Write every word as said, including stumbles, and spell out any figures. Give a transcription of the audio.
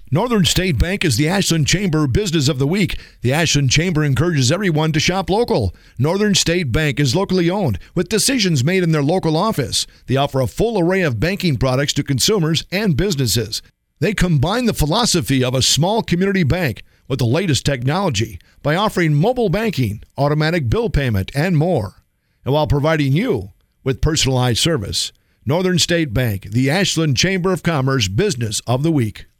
Northern State Bank is the Ashland Chamber Business of the Week. The Ashland Chamber encourages everyone to shop local. Northern State Bank is locally owned, with decisions made in their local office. They offer a full array of banking products to consumers and businesses. They combine the philosophy of a small community bank with the latest technology by offering mobile banking, automatic bill payment, and more. And while providing you with personalized service, Northern State Bank, the Ashland Chamber of Commerce Business of the Week.